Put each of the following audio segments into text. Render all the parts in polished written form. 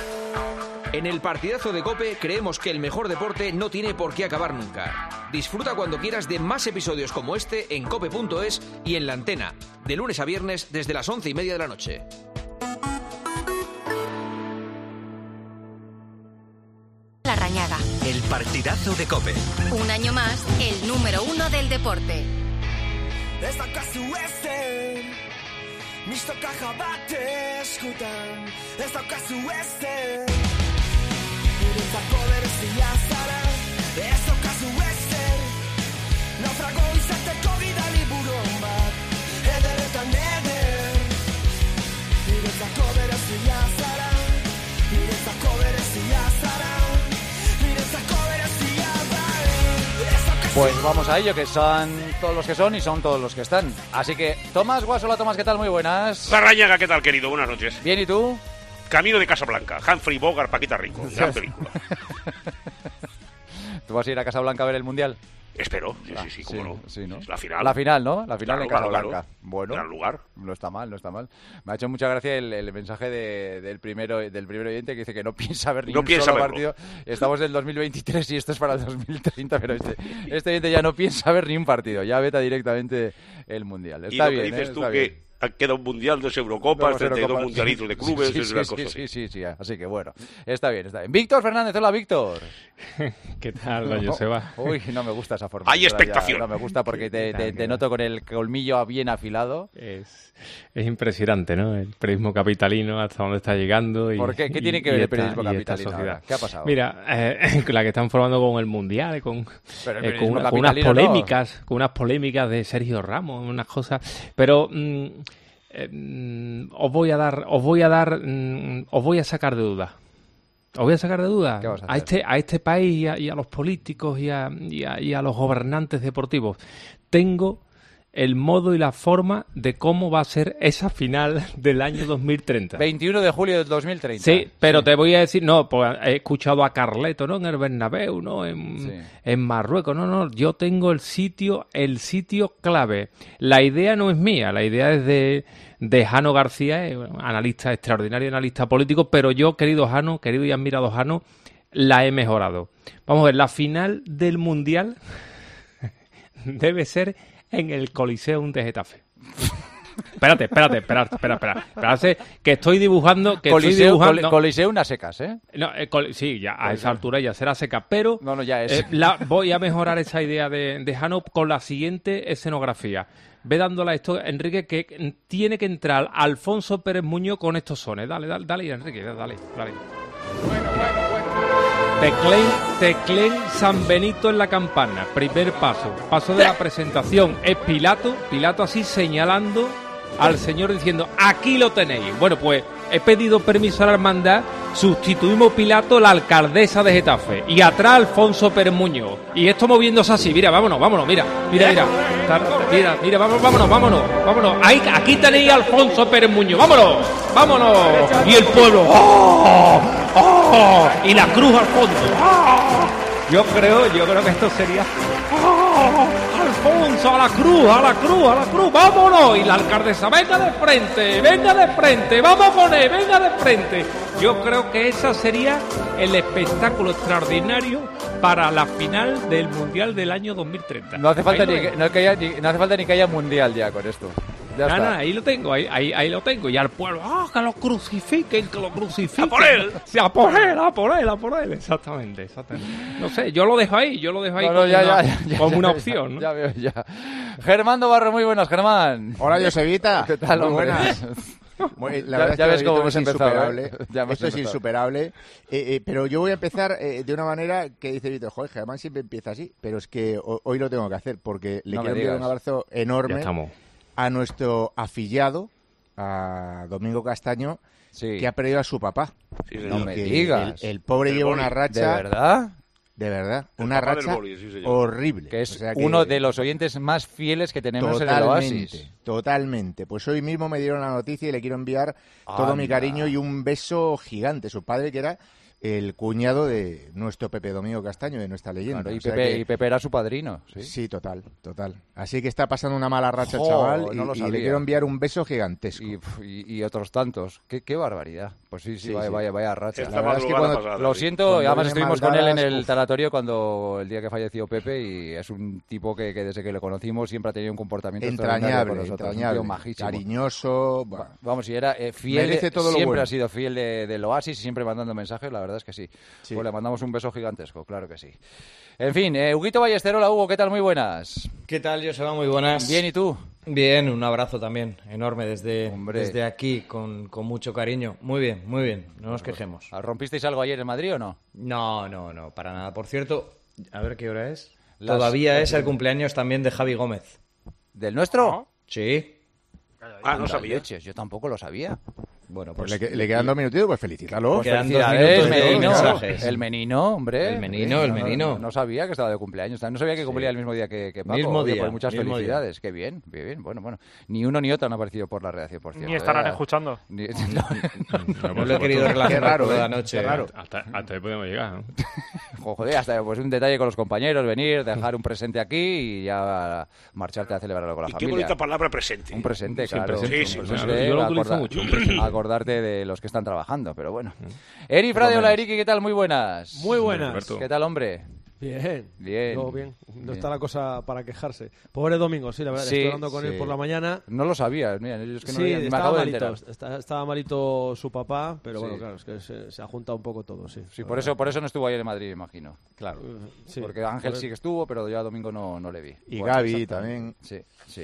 En el partidazo de COPE creemos que el mejor deporte no tiene por qué acabar nunca. Disfruta cuando quieras de más episodios como este en cope.es y en La Antena, de lunes a viernes desde las 11:30 de la noche. La Rañaga. El partidazo de COPE. Un año más, el número 1 del deporte. Pues vamos a ello, que son todos los que son y son todos los que están. Así que, Tomás Guasola, Tomás, ¿qué tal? Muy buenas. La Rañaga, ¿qué tal, querido? Buenas noches. Bien, ¿y tú? Camino de Casablanca, Humphrey Bogart, Paquita Rico, gran película. ¿Tú vas a ir a Casablanca a ver el Mundial? Espero, sí, cómo no. Sí, ¿no? Es la final. La final, ¿no? La final en Casablanca. Claro. Bueno, gran lugar. No está mal. Me ha hecho mucha gracia el mensaje del primer oyente que dice que no piensa ver ningún solo partido. Estamos en el 2023 y esto es para el 2030, pero este oyente ya no piensa ver ni un partido. Ya veta directamente el Mundial. Está bien, dices tú está que bien. Queda un mundial, 2 Eurocopas, 32 mundialitos de clubes, es una cosa así. Sí, así que bueno, está bien. Víctor Fernández, hola Víctor. ¿Qué tal, don Joseba? Uy, no me gusta esa forma. Hay expectación. No me gusta porque te noto con el colmillo bien afilado. Es impresionante, ¿no? El periodismo capitalino, hasta dónde está llegando. ¿Por qué? ¿Qué tiene que ver el periodismo capitalino ahora? ¿Qué ha pasado? Mira, la que están formando con el Mundial, con unas polémicas de Sergio Ramos, unas cosas, pero os voy a sacar de dudas. Os voy a sacar de dudas a este país y a los políticos y a los gobernantes deportivos. Tengo el modo y la forma de cómo va a ser esa final del año 2030. 21 de julio del 2030. Sí, pero te voy a decir, pues he escuchado a Carleto, ¿no? En el Bernabéu, ¿no? En Marruecos, no, yo tengo el sitio clave. La idea no es mía, la idea es de Jano García, analista extraordinario, analista político, pero yo, querido y admirado Jano, la he mejorado. Vamos a ver, la final del Mundial debe ser en el Coliseum de Getafe. Espérate, que estoy dibujando... Coliseum a secas, ¿eh? No, sí, ya a esa altura ya será seca, pero ya es. Voy a mejorar esa idea de Jano con la siguiente escenografía. Ve dándola esto, Enrique, que tiene que entrar Alfonso Pérez Muñoz con estos sones. Dale, Enrique, dale. Bueno. Teclén San Benito en la campana. Primer paso de la presentación es Pilato así señalando al señor diciendo, aquí lo tenéis. Bueno, pues he pedido permiso a la hermandad, sustituimos Pilato la alcaldesa de Getafe y atrás Alfonso Pérez Muñoz. Y esto moviéndose así, mira, vámonos, mira, vámonos. Ahí, aquí tenéis a Alfonso Pérez Muñoz, vámonos. Y el pueblo, ¡oh! Y la cruz al fondo, ¡oh! Yo creo que esto sería, ¡oh! Alfonso, a la cruz, vámonos. Y la alcaldesa, venga de frente, vamos con él, venga de frente. Yo creo que ese sería el espectáculo extraordinario para la final del Mundial del año 2030. No hace falta ni que haya Mundial ya con esto. Nada, ahí lo tengo. Y al pueblo, que lo crucifiquen. ¡A por él! Sí, a por él. Exactamente. No sé, yo lo dejo ahí como una opción, ¿no? Ya veo. Germán Navarro, muy buenas, Germán. Hola, Josevita. ¿Qué tal, muy buenas? La verdad ya es que ves cómo hemos empezado. Esto es insuperable. Pero yo voy a empezar de una manera que dice Víctor, joder, Germán siempre empieza así, pero es que hoy lo tengo que hacer porque le quiero enviar un abrazo enorme a nuestro afiliado, a Domingo Castaño, que ha perdido a su papá. Sí, no me digas. El pobre lleva una racha... ¿De verdad? De verdad, una racha horrible. Que es uno de los oyentes más fieles que tenemos en el Oasis. Totalmente. Pues hoy mismo me dieron la noticia y le quiero enviar todo mi cariño y un beso gigante. Su padre, que era el cuñado de nuestro Pepe Domingo Castaño, de nuestra leyenda. Claro, y Pepe era su padrino. Sí, total. Así que está pasando una mala racha el chaval y le quiero enviar un beso gigantesco. Y otros tantos. Qué barbaridad. Pues sí, vaya racha. La verdad es que lo siento, además estuvimos con él en el tanatorio cuando el día que falleció Pepe, y es un tipo que desde que lo conocimos siempre ha tenido un comportamiento entrañable, majísimo, cariñoso. Vamos, y era fiel, siempre ha sido fiel del Oasis y siempre mandando mensajes, la verdad es que sí. Pues le mandamos un beso gigantesco, claro que sí. En fin, Huguito Ballester, hola Hugo, ¿qué tal? Muy buenas. ¿Qué tal, Joseba? Muy buenas. Bien, ¿y tú? Bien, un abrazo también, enorme desde aquí, con mucho cariño. Muy bien, no nos quejemos. ¿Rompisteis algo ayer en Madrid o no? No, para nada. Por cierto, a ver qué hora es. Todavía es el cumpleaños también de Javi Gómez. ¿Del nuestro? Sí. No sabía. Leches, yo tampoco lo sabía. Bueno, pues le quedan 2 minutitos, pues felicítalo. Pues quedan 2 minutos de mensajes. El menino, hombre. El menino. No sabía que estaba de cumpleaños. No sabía que cumplía el mismo día que Paco. Mismo día. Pues muchas felicidades. Qué bien. Bueno. Ni uno ni otro han aparecido por la redacción, por cierto. Ni estarán escuchando. No lo he querido relacionar toda la noche. Hasta ahí podemos llegar, ¿no? Joder, hasta pues un detalle con los compañeros, venir, dejar un presente aquí y ya marcharte a celebrarlo con la familia. Qué bonita palabra, presente. Un presente, claro. Sí. Yo lo utilizo mucho. Acordarte de los que están trabajando, pero bueno. Eri Frade, hola Eriki, ¿qué tal? Muy buenas. Muy buenas. ¿Qué tal, hombre? Bien. Todo bien. No está la cosa para quejarse. Pobre Domingo, sí, la verdad. Estoy hablando con él por la mañana. No lo sabía, mira, es que no me estaba acabo malito, de enterar. Estaba malito su papá, pero bueno, claro, es que se ha juntado un poco todo, sí. Sí, por eso no estuvo ayer en Madrid, imagino. Claro. Sí, porque Ángel sí que estuvo, pero yo a Domingo no le vi. Y Gaby también. Sí.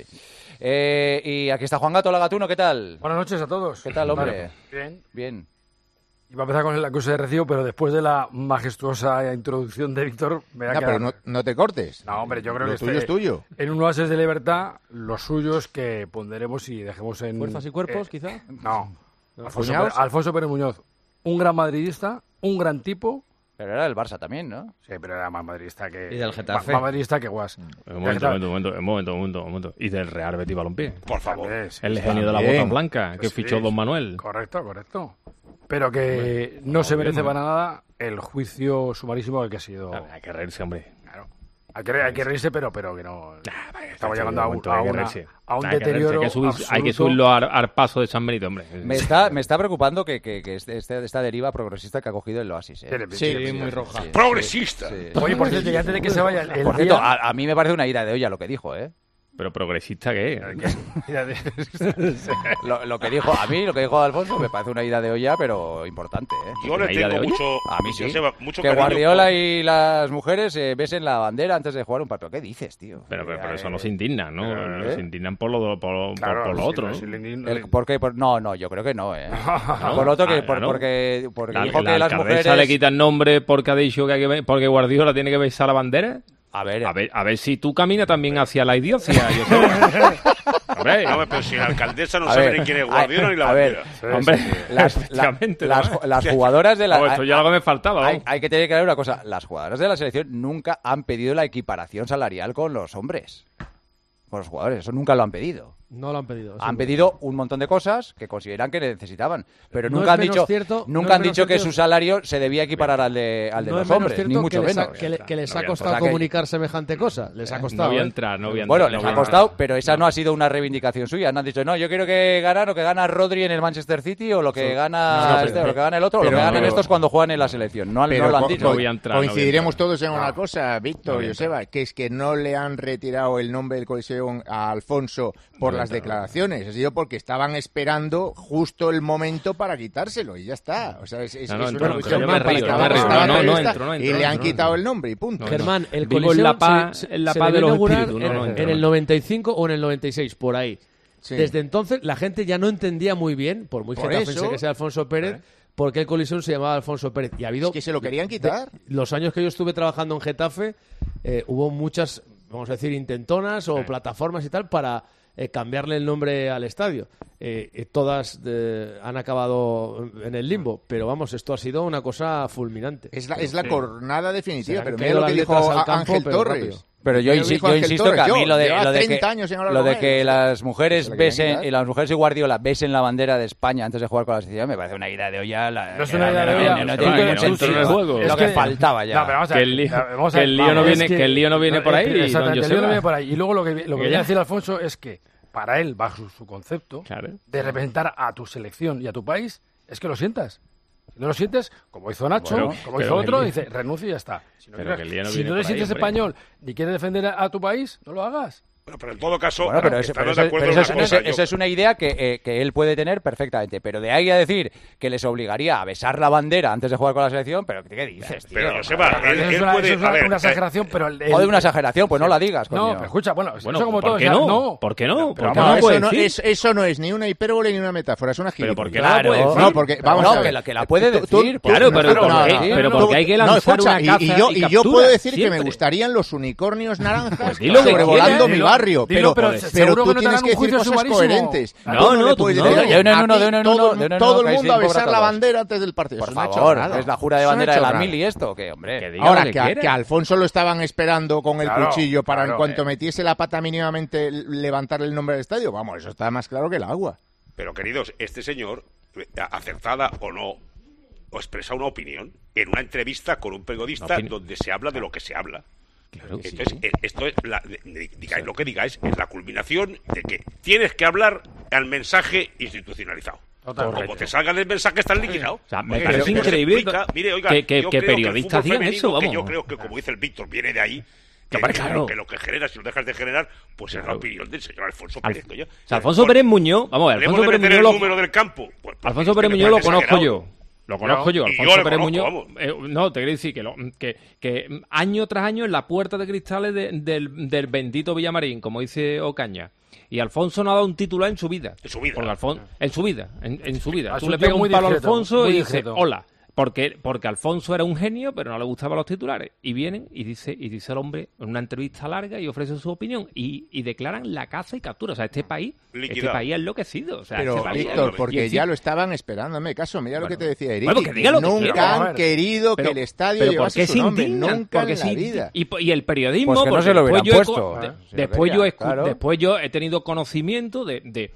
Y aquí está Juan Gato, la Gatuno, ¿qué tal? Buenas noches a todos. ¿Qué tal, hombre? Bien. Iba a empezar con la cosa de recibo, pero después de la majestuosa introducción de Víctor... pero no te cortes. No, hombre, yo creo que... Lo tuyo es tuyo. En un oasis de libertad, lo suyo es que ponderemos y dejemos en... ¿Fuerzas y cuerpos, quizá? No. Alfonso Pérez Muñoz, un gran madridista, un gran tipo... Pero era del Barça también, ¿no? Sí, pero era más madridista que... Y del Getafe. Más madridista que Guas. Un momento. Y del Real Betis Balompié. Por favor. El genio de la bota blanca, que fichó Don Manuel. Correcto. Pero que no se merece para nada el juicio sumarísimo del que ha sido... Hay que reírse, hombre. Claro. Hay que reírse, pero que no... Estamos llegando a un deterioro hay que subirlo al paso de San Benito, hombre. Me está preocupando que esta deriva progresista que ha cogido el Oasis. Sí, muy roja. Sí. ¡Progresista! Sí. Oye, por cierto, y antes de que se vaya... Por cierto, a mí me parece una ira de olla lo que dijo, ¿eh? Pero progresista, ¿qué? lo que dijo Alfonso me parece una ida de olla, pero importante, ¿eh? Yo le tengo mucho... A mí sí. Mucho que cariño. Guardiola y las mujeres besen la bandera antes de jugar un partido. ¿Qué dices, tío? Pero eso no se indigna, ¿no? Se indignan por lo otro, ¿no? ¿Por qué? No, yo creo que no, ¿eh? Por lo otro que... Porque dijo que las mujeres... le quitan nombre porque ha dicho que porque Guardiola tiene que besar la bandera. A ver si tú caminas también hacia la idiocia. Hombre, pero si la alcaldesa no sabe ni quién es Guardiola ni la bandera. Hombre, las jugadoras de la... esto ya algo me faltaba. Hay que tener claro una cosa. Las jugadoras de la selección nunca han pedido la equiparación salarial con los hombres. Con los jugadores. Eso nunca lo han pedido. No lo han pedido. Han pedido un montón de cosas que consideran que necesitaban, pero nunca han dicho que su salario se debía equiparar al de los hombres, ni mucho menos. Que les ha costado comunicar semejante cosa. Les ha costado. No voy a entrar. Bueno, les ha costado, pero esa no ha sido una reivindicación suya. No han dicho, no, yo quiero que ganar lo que gana Rodri en el Manchester City o lo que gana o lo que gana el otro, o lo que ganan estos cuando juegan en la selección. No lo han dicho. Coincidiremos todos en una cosa, Víctor y Joseba, que es que no le han retirado el nombre del Coliseo a Alfonso por las declaraciones. Ha sido porque estaban esperando justo el momento para quitárselo y ya está. O sea, es una cuestión y le han quitado el nombre y punto. Germán, el Coliseo se debe inaugurar en el 95 o en el 96, por ahí. Sí. Desde entonces la gente ya no entendía muy bien, por muy getafense que sea Alfonso Pérez, por qué el Coliseo se llamaba Alfonso Pérez. Y ha habido... Es que se lo querían quitar. Los años que yo estuve trabajando en Getafe, hubo muchas, vamos a decir, intentonas o plataformas y tal para... cambiarle el nombre al estadio. Todas han acabado en el limbo, pero vamos, esto ha sido una cosa fulminante. Es la cornada definitiva, pero mira lo que dijo Ángel Torres. Pero yo insisto que a mí lo de que las mujeres besen y las mujeres y Guardiola besen la bandera de España antes de jugar con la selección me parece una idea de olla. No es una idea de olla. No tiene ningún sentido. Es lo que faltaba ya. Que el lío no viene por ahí. Exactamente, el lío no viene por ahí. Y luego lo que viene a decir Alfonso es que para él, bajo su concepto de representar a tu selección y a tu país, es que lo sientas. Si no lo sientes, como hizo Nacho, como hizo otro, dice, renuncio y ya está. Si no te sientes español ni quieres defender a tu país, no lo hagas. Bueno, pero en todo caso, bueno, pero eso es una idea que él puede tener perfectamente. Pero de ahí a decir que les obligaría a besar la bandera antes de jugar con la selección, ¿pero qué dices, tío? Pero Joseba, él puede... Eso es una exageración, pero... Joder, una exageración, pues no la digas, coño. No, pero escucha, bueno, eso como todo... ¿Por qué no? Eso no es ni una hipérbole ni una metáfora, es una gilipollas. Pero ¿por qué la puede decir? No, porque, vamos a ver. Que la puede decir. Claro, pero porque hay que lanzar una caza y captura. Y yo puedo decir que me gustarían los unicornios naranjas sobrevolando mi barrio, pero tú tienes que decir cosas coherentes. Todo el mundo a besar la bandera antes del partido. Por favor, es la jura de bandera de la mil y esto, que hombre. Ahora, que a Alfonso lo estaban esperando con el cuchillo para en cuanto metiese la pata mínimamente levantar el nombre del estadio. Vamos, eso está más claro que el agua. Pero queridos, este señor, acertada o no, o expresa una opinión en una entrevista con un periodista donde se habla de lo que se habla. Claro, entonces, esto es, digáis lo que digáis, es la culminación de que tienes que hablar al mensaje institucionalizado. Como te salga del mensaje, estás liquidado. O sea, me parece increíble que periodistas digan eso, vamos. Yo creo que, como dice el Víctor, viene de ahí. Que lo que genera, si lo dejas de generar, pues es la opinión del señor Alfonso Pérez. O sea, Alfonso Pérez Muñoz, vamos a ver, Alfonso Pérez Muñoz, el número del campo. Alfonso Pérez Muñoz lo conozco yo. Lo conozco yo, Alfonso Pérez Muñoz. No, te quiero decir que año tras año en la puerta de cristales del bendito Villamarín, como dice Ocaña. Y Alfonso no ha dado un titular en su vida. En su vida. En su vida. Tú le pegas un palo a Alfonso y dices, hola. Porque Alfonso era un genio, pero no le gustaban los titulares. Y vienen y dice el hombre en una entrevista larga y ofrece su opinión. Y declaran la caza y captura. O sea, este país es enloquecido. O sea, pero, Víctor, porque ya lo estaban esperando. Hazme caso, mira lo que te decía Eric. Nunca han querido que el estadio llevase su nombre. Nunca en la vida. Y el periodismo... Pues que no se lo hubieran puesto. Después yo he tenido conocimiento de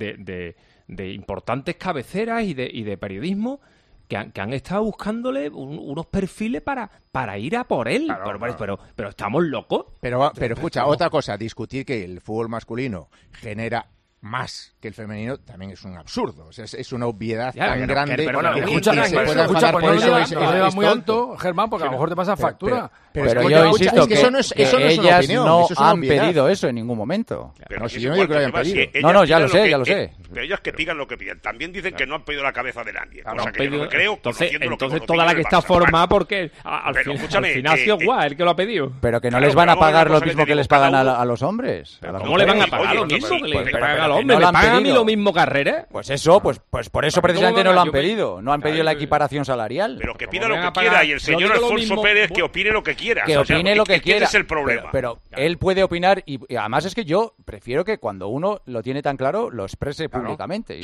importantes cabeceras y de periodismo que han estado buscándole unos perfiles para ir a por él. Pero estamos locos. Pero escucha, otra cosa, discutir que el fútbol masculino genera más que el femenino también es un absurdo. O sea, es una obviedad tan grande. Escucha, no muy alto, Germán, porque a lo mejor te pasa factura. Pero yo insisto que ellas no han pedido eso en ningún momento. No, si yo no digo que lo hayan pedido. No, ya lo sé. Pero ellas que pidan lo que piden. También dicen que no han pedido la cabeza de nadie. Cosa que yo no creo. Entonces toda la que está formada porque al final ha sido guay el que lo ha pedido. Pero que no les van a pagar lo mismo que les pagan a los hombres. ¿Cómo le van a pagar lo mismo que le pagan a los hombres? ¿Le pagan a mí lo mismo carrera? Pues eso, pues por eso precisamente no lo han pedido. No han pedido la equiparación salarial. Pero que pida lo que quiera y el señor Alfonso Pérez que opine lo que quiera. Que opine lo que quiera. Ese es el problema. Pero él puede opinar y además es que yo prefiero que cuando uno lo tiene tan claro lo exprese públicamente.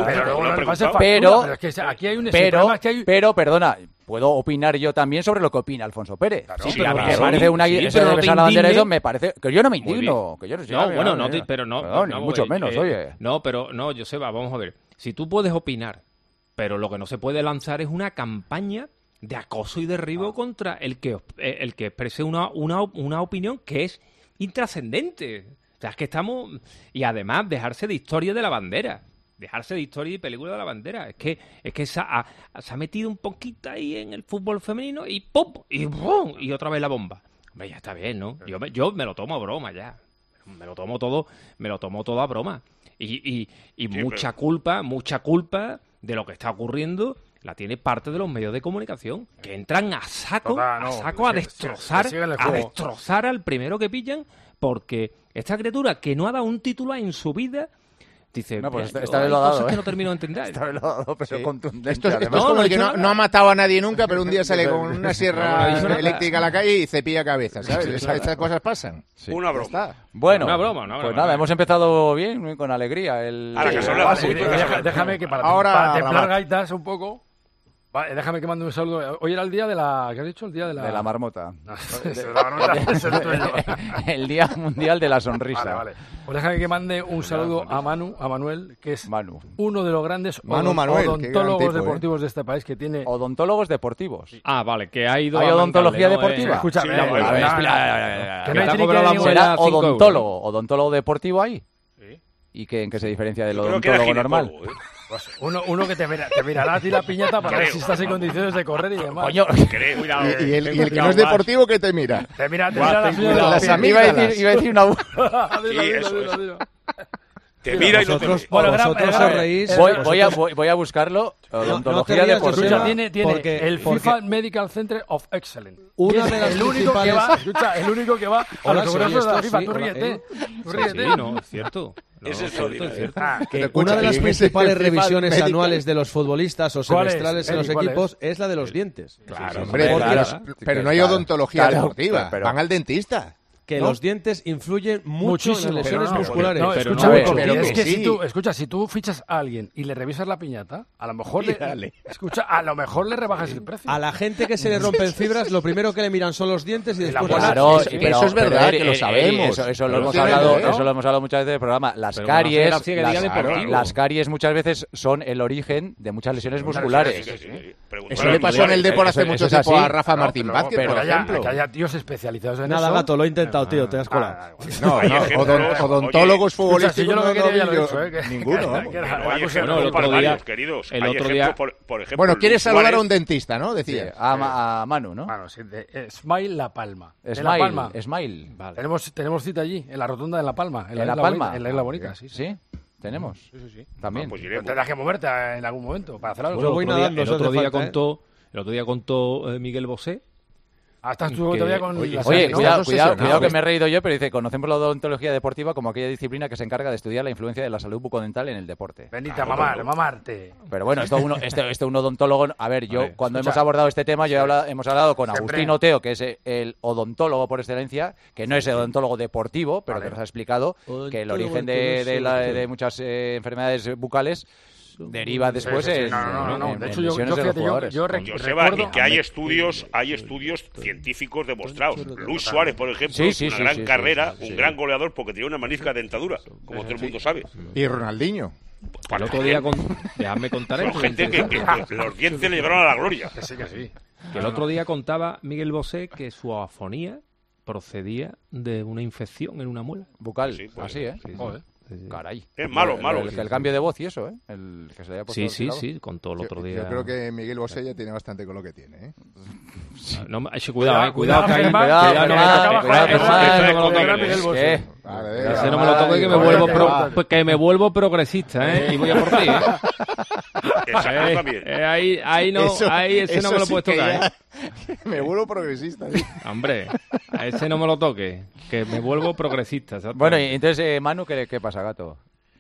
Pero, perdona, puedo opinar yo también sobre lo que opina Alfonso Pérez. Me parece una idea de besar la bandera, eso me parece que yo no me indigno. Mucho menos, oye. Joseba, vamos a ver. Si tú puedes opinar, pero lo que no se puede lanzar es una campaña de acoso y derribo contra el que exprese una opinión que es intrascendente. O sea, es que estamos... Y además, dejarse de historia de la bandera. Dejarse de historia y película de la bandera. Es que se ha metido un poquito ahí en el fútbol femenino y ¡pum! Y ¡pum! Y otra vez la bomba. Hombre, ya está bien, ¿no? Yo me lo tomo a broma ya. Me lo tomo todo a broma. Y mucha culpa de lo que está ocurriendo la tiene parte de los medios de comunicación, que entran a saco a destrozar al primero que pillan, porque esta criatura que no ha dado un título en su vida dice, esta vez lo ha dado, que no termino de entender. Esta vez lo ha dado, pero contundente. Esto es como el que no ha matado a nadie nunca, pero un día sale con una sierra eléctrica a la calle y cepilla cabeza, ¿sabes? Estas cosas pasan. Sí. Una broma. Bueno, pues nada, hemos empezado bien, con alegría. Déjame que para templar gaitas un poco... Vale, déjame que mande un saludo. Hoy era el día de la... ¿Qué has dicho? El día de la... De la marmota. No, de la marmota es el tuyo. El Día Mundial de la Sonrisa. Vale. Pues déjame que mande un saludo a Manuel, que es uno de los grandes odontólogos deportivos de este país, que tiene... Odontólogos deportivos. Sí. Vale, que ha ido... ¿Hay odontología deportiva? Escúchame. ¿Será odontólogo deportivo ahí? Sí. ¿Y en qué se diferencia del odontólogo normal? Pues uno que te mirará a ti la piñata para ver si estás en condiciones de correr y demás. Coño, y el que no es deportivo, ¿qué te mira? Te mira las amígdalas. Iba a decir una... Dilo. Te mira y no te ve. Vosotros os reís. Voy a buscarlo. Odontología deportiva. Tiene el FIFA Medical Center of Excellence. Una de las el único que va a los congresos de la FIFA. Tú ríete. Sí, no, es cierto. Eso es cierto. Una de las principales revisiones anuales de los futbolistas o semestrales en los equipos es la de los dientes. Claro, pero no hay odontología deportiva. Van al dentista. Que los dientes influyen mucho en las lesiones musculares. Si tú fichas a alguien y le revisas la piñata, a lo mejor le rebajas el precio. A la gente que se le rompen fibras, lo primero que le miran son los dientes y después eso es verdad, que lo sabemos. Eso lo hemos hablado muchas veces del programa. Las caries muchas veces son el origen de muchas lesiones musculares. Eso le pasó en el Depor hace mucho tiempo a Rafa Martín Vázquez, por ejemplo. Que haya tíos especializados en eso. Nada, Gato, lo he intentado, tío, te has colado. Odontólogos futbolísticos yo lo que quería ya lo he hecho, ninguno. El otro día, por ejemplo, bueno, quieres saludar a un dentista, ¿no? Decía. A Manu, ¿no? Smile La Palma. Smile. Vale. Tenemos cita allí, en la rotonda de La Palma. ¿En La Palma? En la Isla Bonita, sí. ¿Sí? ¿Tenemos? Sí. También. Pues tendrás que moverte en algún momento para hacer algo. El otro día contó Miguel Bosé. Estás tú todavía con... Oye, cuidado que me he reído yo, pero dice, conocemos la odontología deportiva como aquella disciplina que se encarga de estudiar la influencia de la salud bucodental en el deporte. Venite a mamarte. Pero bueno, un odontólogo... A ver, cuando hemos abordado este tema, hemos hablado con Agustín Oteo, que es el odontólogo por excelencia, que no es el odontólogo deportivo, pero que nos ha explicado que el origen de muchas enfermedades bucales deriva después en de hecho, yo recuerdo que hay estudios científicos demostrados. Luis Suárez, por ejemplo, una gran carrera, un gran goleador porque tenía una magnífica dentadura, como todo el mundo sabe. Y Ronaldinho. El otro día déjame contar esto. Gente que los dientes le llevaron a la gloria. Que sí. Que el otro día contaba Miguel Bosé que su afonía procedía de una infección en una muela bucal. Así, ¿eh? Joder. Caray. Es malo. El cambio de voz y eso, ¿eh? El que se le haya puesto sí, contó el otro día. Yo creo que Miguel Bosé ya tiene bastante con lo que tiene, ¿eh? Cuidado, que no me lo toque, que me vuelvo progresista, ¿eh? Y voy a por ti, ¿eh? Ahí no me lo puedes tocar, ¿eh? Me vuelvo progresista, ¿sí? Hombre, a ese no me lo toque, que me vuelvo progresista. Bueno, y entonces, Manu, ¿qué pasa, Gato?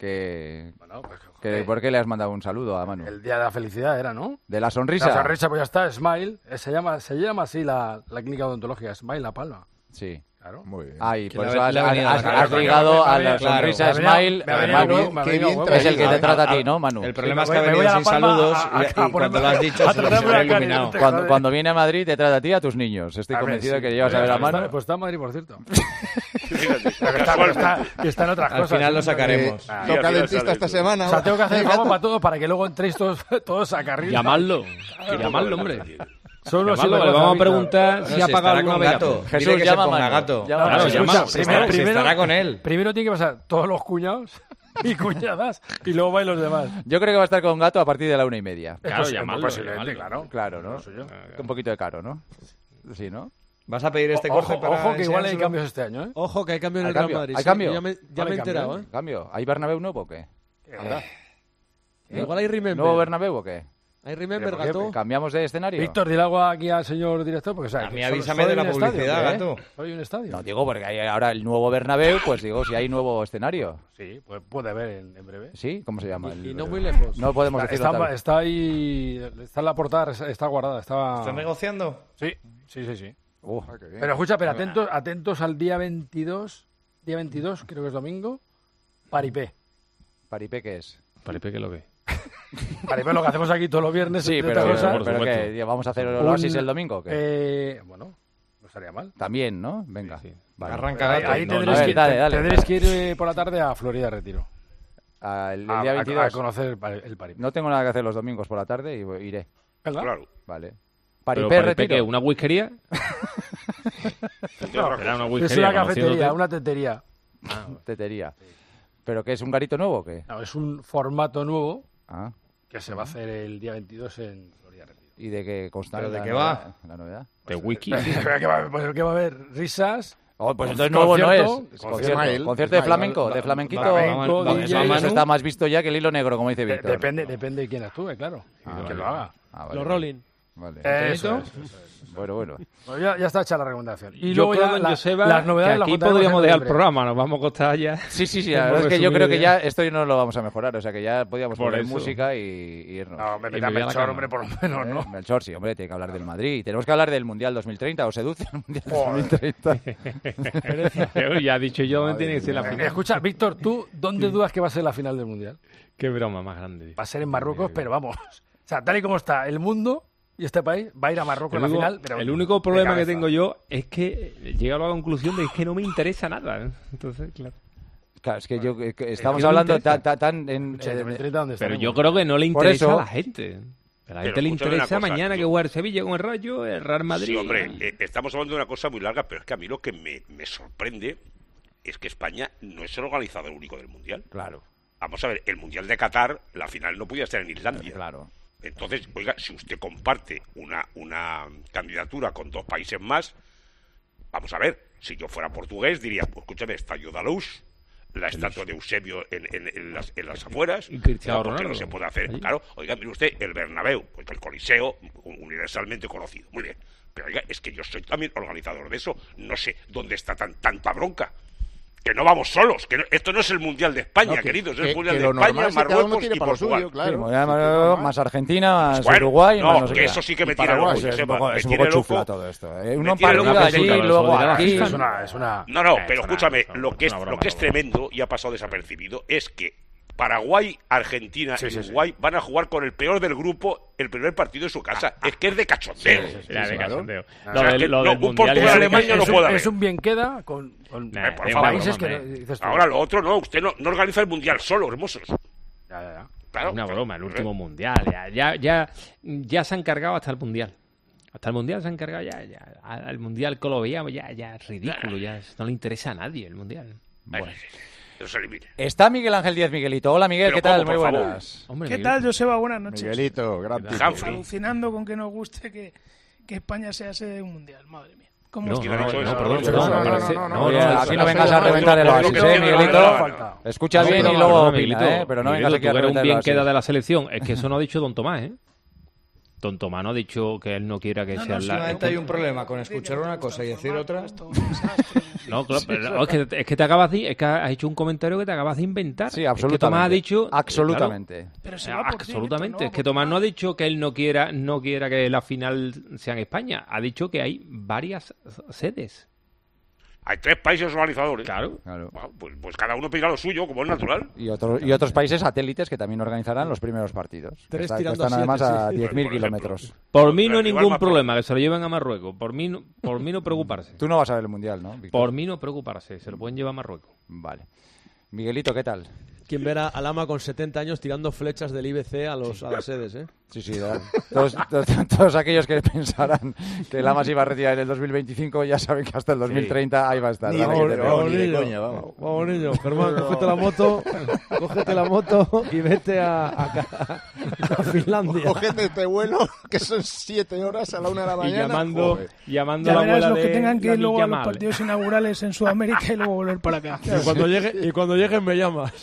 ¿Por qué le has mandado un saludo a Manu? El día de la felicidad era, ¿no? De la sonrisa. La sonrisa, pues ya está, Smile. Se llama así la clínica odontológica, Smile La Palma. Sí. Claro. Muy bien. Y por eso has ligado a la sonrisa Smile. Manu, es el que te trata a ti, ¿no, Manu? El problema es que ha venido sin saludos y cuando lo has dicho se nos ha iluminado. Cuando viene a Madrid te trata a ti y a tus niños. Estoy convencido de que llevas a ver a Manu. Pues está en Madrid, por cierto. Está en otras cosas. Al final lo sacaremos. Toca dentista esta semana. O sea, tengo que hacer el favor para todo para que luego entréis todos a carril. Llamadlo, hombre. Le vamos a preguntar si ha pagado alguna vez. Jesús, llama a Gato. Primero estará con él. Primero tiene que pasar todos los cuñados y cuñadas y luego van los demás. Yo creo que va a estar con Gato a partir de la 1:30. Claro, llamarlo. Claro, ¿no? Un poquito de caro, ¿no? Sí, ¿no? ¿Vas a pedir este corte para... Ojo que igual hay cambios este año, ¿eh? Ojo que hay cambio en el Real Madrid. ¿Hay cambio? Ya me he enterado, ¿eh? ¿Cambio? ¿Hay Bernabéu nuevo o qué? Igual hay Remember. ¿Nuevo Bernabéu o qué? ¿Hay Remember, Gato? ¿Cambiamos de escenario? Víctor, dile algo aquí al señor director, porque a mí avísame de la publicidad, Gato. Soy un estadio. No, digo, porque hay ahora el nuevo Bernabéu, pues digo, si hay nuevo escenario. Sí, pues puede haber en breve. ¿Sí? ¿Cómo se llama? Y no muy lejos. No podemos decirlo. Está ahí, está en la portada, está guardada. ¿Estás negociando? Sí. Pero escucha, atentos al día 22, creo que es domingo, Paripé. ¿Paripé qué es? ¿Paripé qué es lo que? Vale, pues lo que hacemos aquí todos los viernes. Sí, pero que vamos a hacer el Oasis el domingo, ¿o qué? Bueno, no estaría mal. También, ¿no? Venga. Sí. Vale. Arranca ahí tendréis que ir por la tarde a Florida Retiro. El día 22. A conocer el paripé. No tengo nada que hacer los domingos por la tarde y iré. Venga. Claro. Vale. ¿Paripé Retiro? ¿Una whiskería? Era una whiskería. Es una cafetería, una tetería. Tetería. ¿Pero qué es un garito nuevo o qué? No, es un formato nuevo que se va a hacer el día 22 en Florida Retiro. ¿Y de qué consta? ¿Pero de qué va? La novedad. De wiki. ¿Qué va a haber? Risas. Pues entonces nuevo no es. Concierto de flamenco, de flamenquito. Eso está más visto ya que el hilo negro, como dice Víctor. Depende de quién actúe, claro. Que lo haga. Los Rolling. Vale. Eso. Bueno. Pues ya está hecha la recomendación. Y yo luego creo, ya Joseba, las novedades que aquí podríamos dejar el programa, nos vamos a costar ya. Sí, la verdad es que yo creo que ya esto no lo vamos a mejorar, o sea que ya podíamos poner música y irnos. No, me meta Melchor, hombre, por lo menos, ¿no? Melchor, sí, hombre, tiene que hablar del Madrid. Tenemos que hablar del Mundial 2030, ¿os seduce el Mundial 2030? Ya he dicho yo dónde tiene que ser la final. Escucha, Víctor, ¿tú dónde dudas que va a ser la final del Mundial? Qué broma más grande. Va a ser en Marruecos, pero vamos. O sea, tal y como está el mundo... Y este país va a ir a Marruecos en la final. Pero el único problema que tengo yo es que he llegado a la conclusión de que no me interesa nada. Entonces, claro. Claro, es que estamos hablando tan pero yo creo que no le interesa a la gente. A la gente le interesa mañana que jugar Sevilla con el Rayo, el Real Madrid. Sí, hombre, estamos hablando de una cosa muy larga, pero es que a mí lo que me sorprende es que España no es el organizador único del Mundial. Claro. Vamos a ver, el Mundial de Qatar, la final no podía estar en Islandia. Claro. Entonces, oiga, si usted comparte una candidatura con 2 países más, vamos a ver, si yo fuera portugués diría, pues escúchame, Estádio da Luz, la estatua de Eusebio en las afueras, porque no se puede hacer. ¿Allí? Claro, oiga, mire usted, el Bernabéu, pues el Coliseo, universalmente conocido, muy bien. Pero oiga, es que yo soy también organizador de eso, no sé dónde está tanta bronca. Que no vamos solos, que esto no es el Mundial de España, queridos, es el Mundial de España, Marruecos y Portugal. Suyo, claro. Más Argentina, más Uruguay. No, más que eso sí que me tira loco. Es un poco chufla todo esto. Uno partido allí, luego aquí. No, pero escúchame, lo que es tremendo y ha pasado desapercibido es que Paraguay, Argentina y Uruguay van a jugar con el peor del grupo el primer partido en su casa. Es que es de cachondeo. De cachondeo. Un Portugal-Alemania no puede haber. Es un bien queda con países que... Ahora lo otro no, usted no organiza el Mundial solo, hermosos. Ya. Claro, una broma, el último Mundial. Ya se han cargado hasta el Mundial. Hasta el Mundial se han cargado ya. El Mundial que lo veíamos ya es ridículo. Ya no le interesa a nadie el Mundial. Bueno. Está Miguel Ángel Díaz, Miguelito. Hola, Miguel, ¿qué tal? Muy buenas. Hombre, ¿qué tal, Joseba? Buenas noches. Miguelito, gran tipo. Alucinando con que nos guste que España sea sede de un mundial, madre mía. No, aquí no vengas a reventar el oasis, Miguelito. Escucha bien y luego opina, pero no vengas aquí a reventar el oasis. Un bien queda de la selección. Es que eso no ha dicho Don Tomás, ¿eh? Don Tomás no ha dicho que él no quiera que sea la... Solamente hay un problema con escuchar una cosa y decir otra. No, claro, pero es que te acabas de... Es que has hecho un comentario que te acabas de inventar. Sí, absolutamente. Es que Tomás ha dicho... Absolutamente. Claro, pero absolutamente. Es que Tomás no ha dicho que él no quiera que la final sea en España. Ha dicho que hay varias sedes. Hay 3 países organizadores. Claro. Bueno, pues cada uno pedirá lo suyo, como es natural. Y otros países satélites que también organizarán los primeros partidos. Que están además a 10.000 kilómetros. Por mí no hay ningún problema, que se lo lleven a Marruecos. Por mí no preocuparse. Tú no vas a ver el Mundial, ¿no, Víctor? Por mí no preocuparse, se lo pueden llevar a Marruecos. Vale. Miguelito, ¿qué tal? ¿Quién verá a Lama con 70 años tirando flechas del IBC a las sedes, eh? Sí, todos aquellos que pensarán que Lama se iba a retirar en el 2025 ya saben que hasta el 2030 ahí va a estar. Vamos, niño. Germán, cógete la moto y vete a Finlandia. Cógete este vuelo, que son 7 horas a la 1 de la mañana. Y llamando a la abuela los que tengan que ir luego a los partidos inaugurales en Sudamérica y luego volver para acá. Y cuando lleguen me llamas.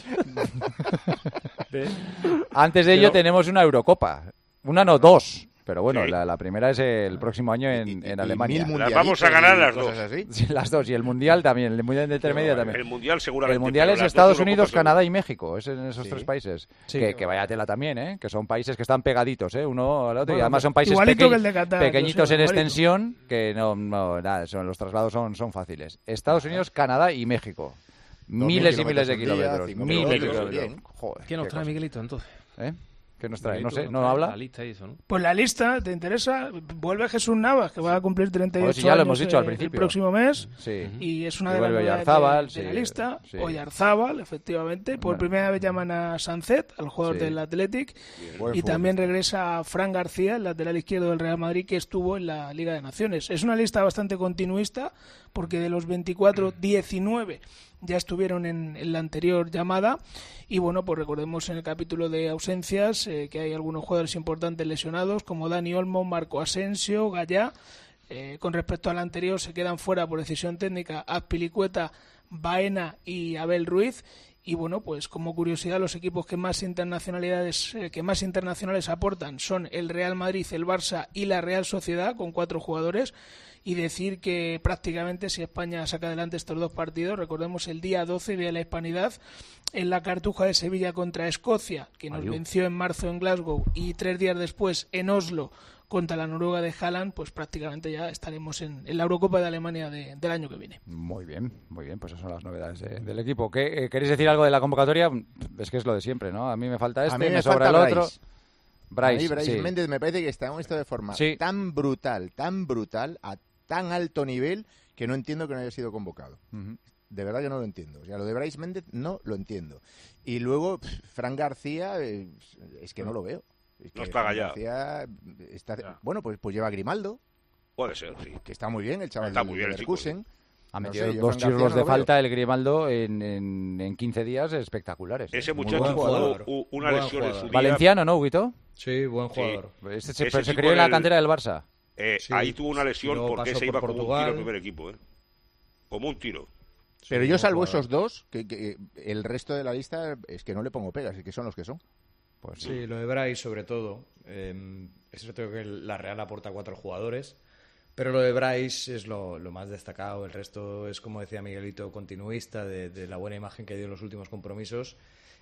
Antes de ello tenemos una Eurocopa. Una no, 2. Pero bueno, sí. la primera es el próximo año en Alemania. Las vamos a ganar las 2. Sí, las 2. Y el Mundial también, el Mundial de intermedia también. El Mundial seguramente. El Mundial es Estados Unidos, Canadá y México. Es en esos 3 países. Sí, que vaya tela también, ¿eh? Que son países que están pegaditos, ¿eh? Uno al otro. Y además son países pequeñitos en extensión, que nada, los traslados son fáciles. Estados Unidos, Canadá y México. Miles y miles de kilómetros. ¿Qué nos trae Miguelito entonces? ¿Qué nos trae? No sé, ¿no habla? La lista y eso, ¿no? Pues la lista, ¿te interesa? Vuelve Jesús Navas, que va a cumplir 38 si ya lo hemos años dicho al principio. el próximo mes. Sí. Y es una de las novedades de la lista. Sí. Oyarzábal, efectivamente. Por primera vez llaman a Sancet, al jugador del Athletic. Y también regresa Fran García, el lateral izquierdo del Real Madrid, que estuvo en la Liga de Naciones. Es una lista bastante continuista, porque de los 24, 19 ya estuvieron en la anterior llamada. Y bueno, pues recordemos en el capítulo de ausencias que hay algunos jugadores importantes lesionados, como Dani Olmo, Marco Asensio, Gallá. Con respecto al anterior, se quedan fuera por decisión técnica Azpilicueta, Baena y Abel Ruiz. Y bueno, pues como curiosidad, los equipos que más internacionales aportan son el Real Madrid, el Barça y la Real Sociedad, con 4 jugadores. Y decir que prácticamente si España saca adelante estos 2 partidos, recordemos el día 12, Día de la Hispanidad, en la Cartuja de Sevilla contra Escocia, que nos venció en marzo en Glasgow, y 3 días después en Oslo contra la Noruega de Haaland, pues prácticamente ya estaremos en la Eurocopa de Alemania del año que viene. Muy bien, pues esas son las novedades del equipo. ¿Queréis decir algo de la convocatoria? Es que es lo de siempre, ¿no? A mí me falta me sobra el otro. Bryce Méndez me parece que está en un estado de forma tan brutal, a tan alto nivel, que no entiendo que no haya sido convocado. De verdad que no lo entiendo. O sea, lo de Bryce Méndez no lo entiendo. Y luego, Fran García, es que no lo veo. No está Gallá. Bueno, pues lleva a Grimaldo. Puede ser, sí. Que está muy bien, el chaval de Leverkusen. Ha metido 2 chirros de falta el Grimaldo en 15 días espectaculares. Ese muchacho tuvo una lesión en su día. ¿Valenciano, no, Huguito? Sí, buen jugador. Sí. Se crió en la cantera del Barça. Ahí tuvo una lesión porque se iba como un tiro al primer equipo. Como un tiro. Pero yo salvo esos 2, que el resto de la lista es que no le pongo pegas, es que son los que son. Pues sí, lo de Bryce sobre todo. Es cierto que la Real aporta 4 jugadores, pero lo de Bryce es lo más destacado. El resto es, como decía Miguelito, continuista de la buena imagen que dio en los últimos compromisos.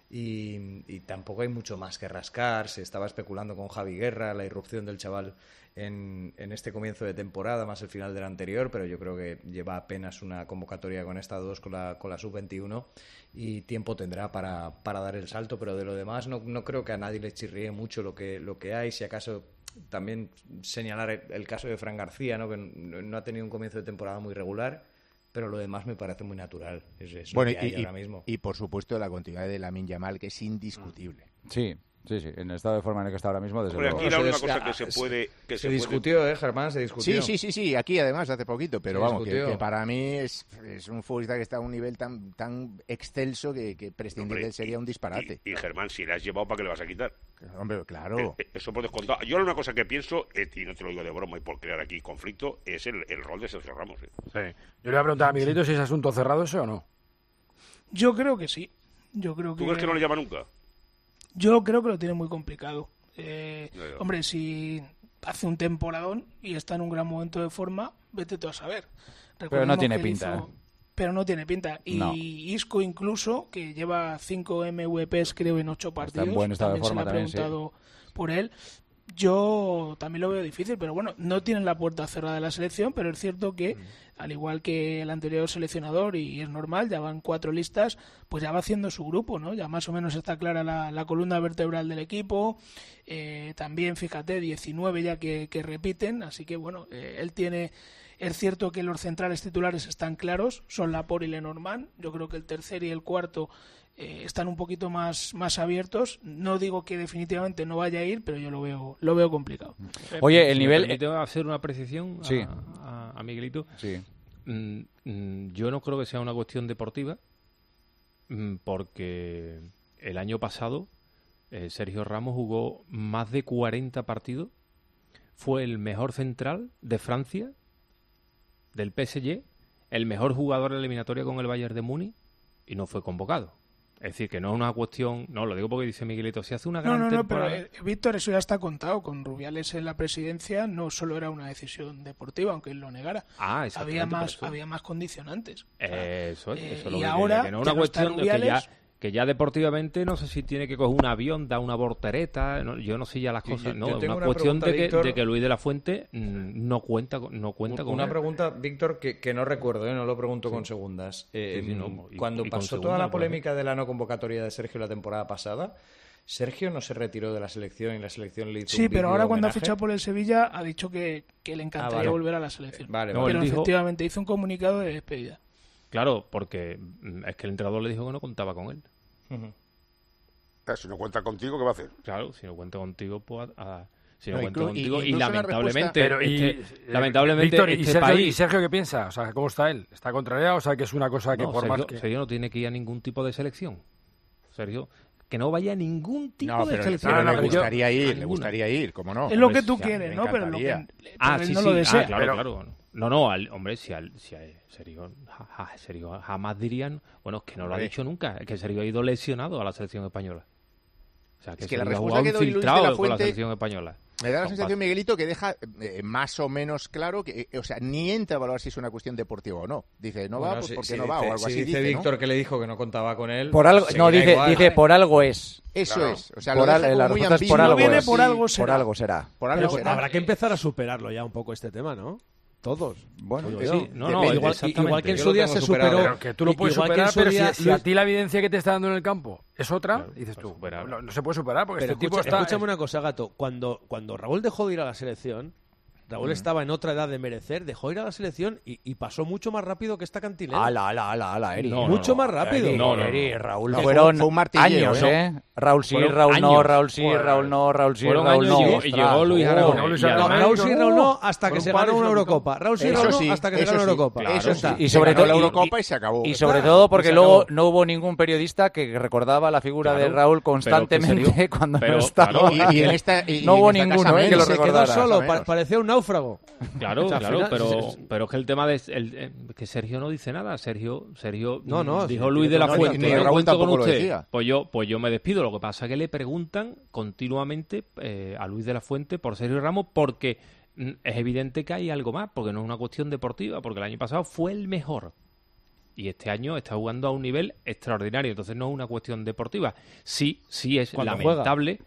Y tampoco hay mucho más que rascar. Se estaba especulando con Javi Guerra, la irrupción del chaval en este comienzo de temporada, más el final del anterior, pero yo creo que lleva apenas una convocatoria con esta 2, con la sub-21, y tiempo tendrá para dar el salto, pero de lo demás no creo que a nadie le chirríe mucho lo que hay. Si acaso también señalar el caso de Fran García, ¿no? Que no ha tenido un comienzo de temporada muy regular, pero lo demás me parece muy natural. Es bueno, lo que hay ahora mismo. Y por supuesto la continuidad de Lamine Yamal, que es indiscutible. Sí, en el estado de forma en el que está ahora mismo, desde luego. Aquí la única cosa que se puede... se discutió, Germán, se discutió. Sí, aquí además hace poquito, pero vamos, que para mí es un futbolista que está a un nivel tan excelso que prescindir de él sería un disparate. Y Germán, si le has llevado, ¿para qué le vas a quitar? Hombre, claro. Eso por descontado. Yo la única cosa que pienso, y no te lo digo de broma y por crear aquí conflicto, es el rol de Sergio Ramos. Sí. Yo le voy a preguntar a Miguelito si es asunto cerrado ese o no. Yo creo que sí. ¿Tú crees que no le llama nunca? Yo creo que lo tiene muy complicado. Hombre, si hace un temporadón y está en un gran momento de forma, vete tú a saber. Pero no tiene pinta. Pero no tiene pinta. Y Isco incluso, que lleva 5 MVPs creo en 8 partidos, está en buen estado de forma, se le ha preguntado por él. Yo también lo veo difícil, pero bueno, no tienen la puerta cerrada de la selección, pero es cierto que, al igual que el anterior seleccionador, y es normal, ya van 4 listas, pues ya va haciendo su grupo, ¿no? Ya más o menos está clara la columna vertebral del equipo, también, fíjate, 19 ya que repiten, así que bueno, él tiene... Es cierto que los centrales titulares están claros, son Laporte y Lenormand. Yo creo que el tercer y el cuarto están un poquito más abiertos. No digo que definitivamente no vaya a ir, pero yo lo veo complicado. Oye, el nivel... ¿Me permite hacer una precisión a Miguelito? Sí. Yo no creo que sea una cuestión deportiva, porque el año pasado Sergio Ramos jugó más de 40 partidos, fue el mejor central de Francia, del PSG, el mejor jugador de la eliminatoria con el Bayern de Múnich, y no fue convocado. Es decir, que no es una cuestión... No, lo digo porque dice Miguelito, si hace una gran temporada... pero Víctor, eso ya está contado. Con Rubiales en la presidencia no solo era una decisión deportiva, aunque él lo negara. Había más condicionantes. Eso es lo y que ahora, que no es una cuestión Rubiales, que ya deportivamente no sé si tiene que coger un avión, dar una voltereta, yo no sé ya las cosas, no, es una cuestión de que Luis de la Fuente no cuenta con una él. Pregunta, Víctor, que no recuerdo, no lo pregunto con segundas. Cuando pasó toda la polémica de la no convocatoria de Sergio la temporada pasada, Sergio no se retiró de la selección y la selección le hizo Sí, un pero ahora cuando ha homenaje. fichado por el Sevilla ha dicho que le encantaría volver a la selección. Vale, pero efectivamente hizo un comunicado de despedida. Claro, porque es que el entrenador le dijo que no contaba con él. Si no cuenta contigo, ¿qué va a hacer? Claro, si no cuenta contigo, pues si no cuenta contigo, y lamentablemente, lamentablemente Víctor, ¿y Sergio qué piensa? O sea, ¿cómo está él? ¿Está contrariado? O sea, que es una cosa que por Sergio, más que... Sergio no tiene que ir a ningún tipo de selección. Sergio, que no vaya a ningún tipo de selección. No, le gustaría ir, ¿cómo no? Es lo que tú quieres, ¿no? Pero lo que él no lo desea. Claro. No, hombre, si Sergio jamás dirían, bueno, es que no lo ha dicho nunca, es que Sergio ha ido lesionado a la selección española. O sea, que es que la Sergio respuesta que doy Luis de la con la Fuente selección española. Me da la sensación, Miguelito, que deja más o menos claro que, o sea, ni entra a valorar si es una cuestión deportiva o no. Dice, no va, pues porque no va, o algo así. Dice Víctor que le dijo que no contaba con él. Por algo, no, dice por algo es. Eso es. O sea, la respuesta es por algo es. Por algo será. Por algo será. Por algo será. Habrá que empezar a superarlo ya un poco este tema, ¿no? Todos. Bueno, sí. Igual que en su día se superó. Pero que tú lo puedes superar, pero si a ti la evidencia que te está dando en el campo es otra, dices tú, no se puede superar porque este tipo está... Escúchame una cosa, Gato. Cuando Raúl dejó de ir a la selección, Raúl estaba en otra edad de merecer, dejó ir a la selección y pasó mucho más rápido que esta cantilena. ¡Hala, Eri! Mucho más rápido. Eri, Raúl fueron un martilleo, años, ¿eh? Raúl sí, Raúl no, Raúl sí, Raúl no, Raúl sí, Raúl no. Y llegó Luis Aragonés. Raúl sí, Raúl no, hasta que se ganó una Eurocopa. Raúl sí, Raúl no, hasta que se ganó una Eurocopa. Eso está. Y sobre todo la Eurocopa y se acabó. Y sobre todo porque luego no hubo ningún periodista que recordaba la figura de Raúl constantemente cuando no estaba. No hubo ninguno que lo recordara. Se quedó solo, parecía un náufrago. Claro, pero es que el tema de que Sergio no dice nada. Sergio dijo Luis de la Fuente, ni Raúl tampoco lo decía. Pues yo me despido. Lo que pasa es que le preguntan continuamente a Luis de la Fuente por Sergio Ramos, porque es evidente que hay algo más, porque no es una cuestión deportiva, porque el año pasado fue el mejor y este año está jugando a un nivel extraordinario, entonces no es una cuestión deportiva. Sí es lamentable,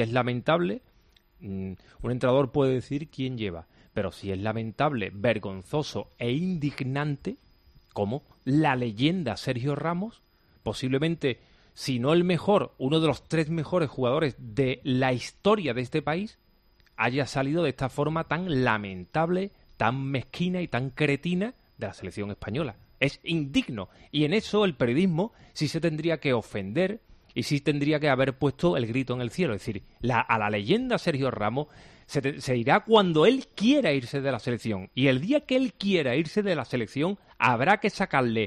un entrenador puede decir quién lleva, pero sí es lamentable, vergonzoso e indignante como la leyenda Sergio Ramos, posiblemente, si no el mejor, uno de los 3 mejores jugadores de la historia de este país, haya salido de esta forma tan lamentable, tan mezquina y tan cretina de la selección española. Es indigno. Y en eso el periodismo sí se tendría que ofender y sí tendría que haber puesto el grito en el cielo. Es decir, a la leyenda Sergio Ramos se irá cuando él quiera irse de la selección. Y el día que él quiera irse de la selección, habrá que sacarle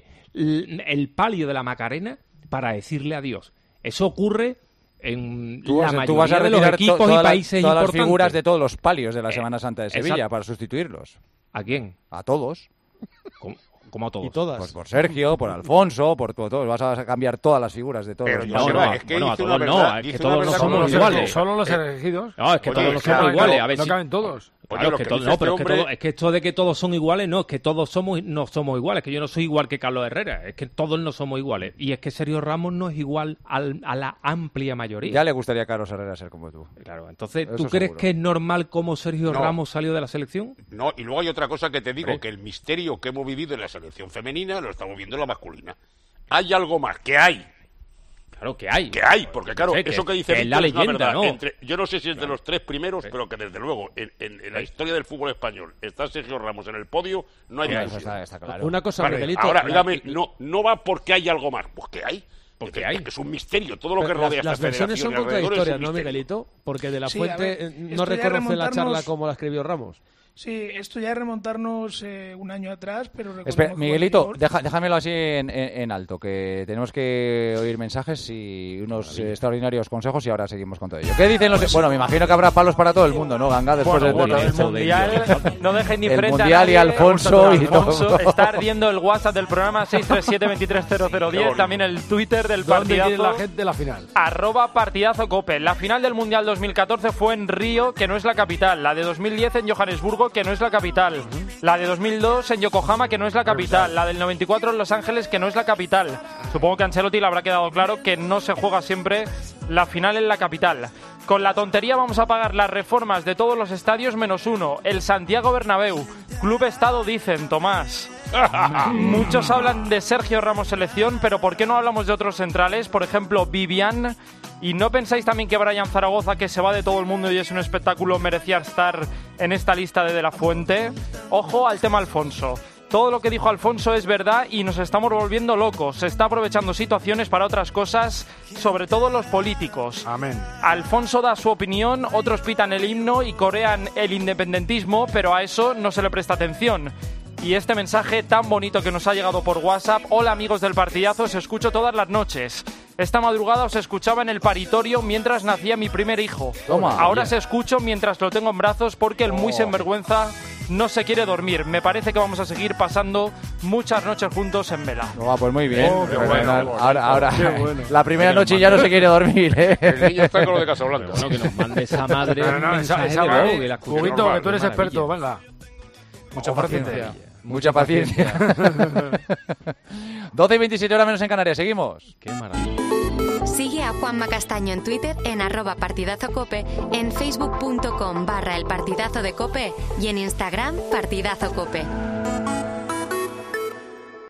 el palio de la Macarena para decirle adiós. Eso ocurre en la mayoría de los equipos y países importantes. Todas las figuras de todos los palios de la Semana Santa de Sevilla para sustituirlos. ¿A quién? A todos. Como a todos. ¿Y todas? Pues por Sergio, por Alfonso, por todos. Vas a cambiar todas las figuras de todos. Pero es que todos no somos iguales. Solo los elegidos. No, es que todos no somos iguales. A ver no caben todos. Claro, es que esto de que todos son iguales, no, es que todos no somos iguales, que yo no soy igual que Carlos Herrera, es que todos no somos iguales. Y es que Sergio Ramos no es igual a la amplia mayoría. Ya le gustaría a Carlos Herrera ser como tú. Claro, entonces, ¿tú crees que es normal cómo Sergio Ramos salió de la selección? No, y luego hay otra cosa que te digo, que el misterio que hemos vivido en la selección femenina lo estamos viendo en la masculina. Hay algo más, que hay. Claro que hay. Que hay, porque claro, eso que dice Víctor es la leyenda, ¿no? Yo no sé si es de los 3 primeros, pero que desde luego, en la historia del fútbol español, está Sergio Ramos en el podio, no hay discusión. Está claro. Una cosa, Miguelito. Ahora, dígame, no va porque hay algo más, pues que hay. Porque hay. Es un misterio, todo lo que rodea las esta federación. Las versiones son contradictorias, ¿no, Miguelito? Porque de la Fuente no reconoce la charla como la escribió Ramos. Sí, esto ya es remontarnos un año atrás, pero... Espera, Miguelito, déjamelo así en alto, que tenemos que oír mensajes y unos extraordinarios consejos y ahora seguimos con todo ello. ¿Qué dicen los...? Bueno, me imagino que habrá palos para todo el mundo, ¿no, Ganga? Después del Mundial, no deja indiferente el Mundial y Alfonso y todo. Está ardiendo el WhatsApp del programa 637-230010, también el Twitter del partidazo. ¿Dónde quiere la gente la final? @partidazocope. La final del Mundial 2014 fue en Río, que no es la capital. La de 2010 en Johannesburgo, que no es la capital. La de 2002 en Yokohama, que no es la capital. La del 94 en Los Ángeles, que no es la capital. Supongo que a Ancelotti le habrá quedado claro que no se juega siempre la final en la capital. Con la tontería vamos a pagar las reformas de todos los estadios menos uno, el Santiago Bernabéu. Club Estado dicen, Tomás. Muchos hablan de Sergio Ramos selección, pero ¿por qué no hablamos de otros centrales? Por ejemplo, Vivian. ¿Y no pensáis también que Brian Zaragoza, que se va de todo el mundo y es un espectáculo, merecía estar en esta lista de la Fuente? Ojo al tema Alfonso. Todo lo que dijo Alfonso es verdad y nos estamos volviendo locos. Se está aprovechando situaciones para otras cosas, sobre todo los políticos. Amén. Alfonso da su opinión, otros pitan el himno y corean el independentismo, pero a eso no se le presta atención. Y este mensaje tan bonito que nos ha llegado por WhatsApp: hola amigos del partidazo, os escucho todas las noches. Esta madrugada os escuchaba en el paritorio mientras nacía mi primer hijo. Toma, ahora os escucho mientras lo tengo en brazos porque el muy sinvergüenza no se quiere dormir. Me parece que vamos a seguir pasando muchas noches juntos en vela. Pues muy bien. Qué bueno. Ahora Qué bueno. la primera noche ya no se quiere dormir, ¿eh? El niño está con lo de Casablanca. Bueno, que nos mande esa madre un mensaje esa de madre, voz, que la escuchemos. Huguito, que tú eres Maravilla. experto, venga. Mucha paciencia. Mucha paciencia. 12 y 27 horas menos en Canarias. Seguimos. Qué maravilla. Sigue a Juanma Castaño en Twitter en @partidazocope, en facebook.com/elpartidazo de Cope y en Instagram partidazocope.